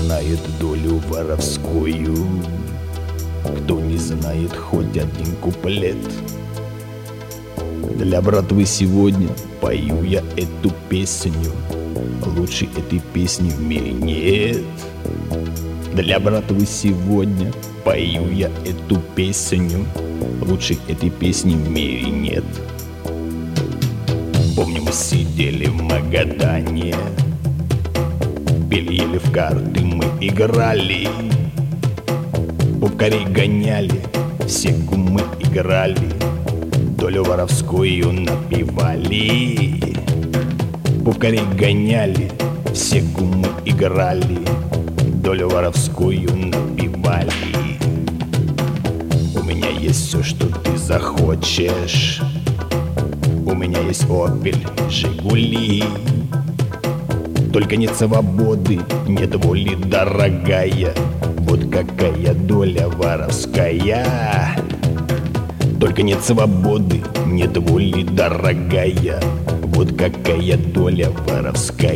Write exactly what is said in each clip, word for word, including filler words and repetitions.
знает долю воровскую, кто не знает хоть один куплет. Для братвы сегодня пою я эту песню, лучше этой песни в мире нет. Для братвы сегодня пою я эту песню, лучше этой песни в мире нет. Помню, мы сидели в Магадане, пили, ели, в карты мы играли, пупкарей гоняли, все гумы играли, долю воровскую напивали. Пупкарей гоняли, все гумы играли, долю воровскую напивали. У меня есть все, что ты захочешь, у меня есть Опель, Жигули. Только нет свободы, нет воли, дорогая, вот какая доля воровская. Только нет свободы, нет воли, дорогая, вот какая доля воровская.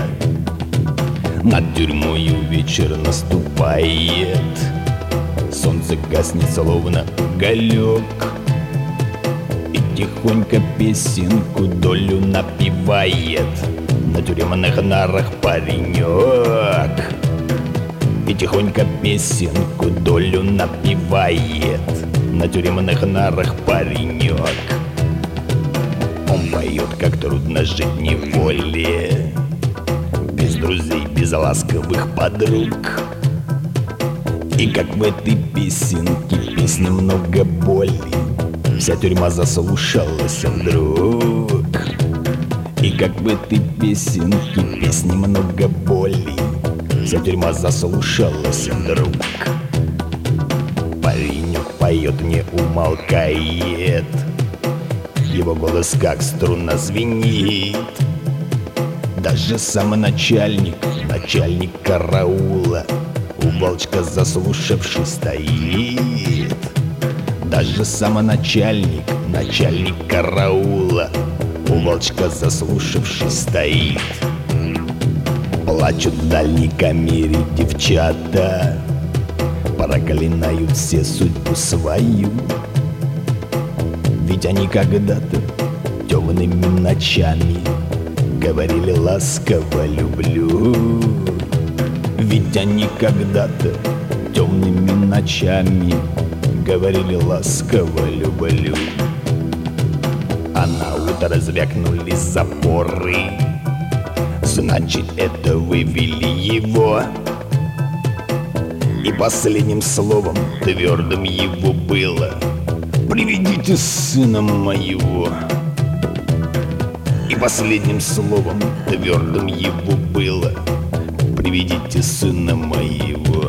Над тюрьмою вечер наступает, солнце гаснет словно уголек, и тихонько песенку долю напевает на тюремных нарах паренек. И тихонько песенку долю напевает на тюремных нарах паренек. Он поет, как трудно жить в неволе, без друзей, без ласковых подруг. И как в этой песенке песни много боли, вся тюрьма заслушалась вдруг. И как в этой песенке песни много боли, вся тюрьма заслушалась вдруг. Паренек поет, не умолкает, его голос как струна звенит. Даже сам начальник, начальник караула, у волчка заслушавший стоит. Даже сам начальник, начальник караула, у волчка заслушавший стоит. Плачут в дальней камере девчата, проклинают все судьбу свою. Ведь они когда-то темными ночами говорили ласково люблю. Ведь они когда-то темными ночами говорили ласково люблю. А на утро звякнули запоры, значит, это вывели его. И последним словом твердым его было: приведите сына моего. И последним словом твердым его было: приведите сына моего.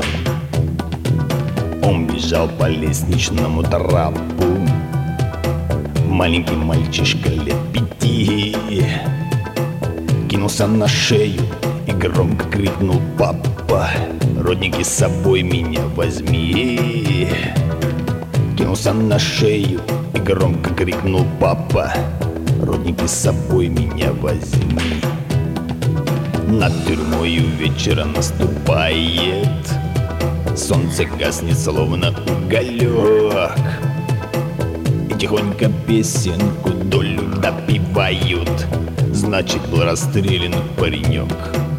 Он бежал по лестничному трапу, маленький мальчишка лет пяти, кинулся на шею и громко крикнул: папа, родники, с собой меня возьми. Кинулся на шею и громко крикнул: папа, родники, с собой меня возьми. Над тюрьмою вечера наступает, солнце гаснет словно уголек, и тихонько песенку долю допивают, значит, был расстрелян паренек.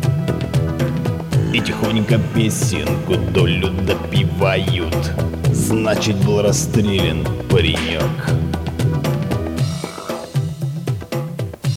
И тихонько песенку долю допивают, значит, был расстрелян паренек.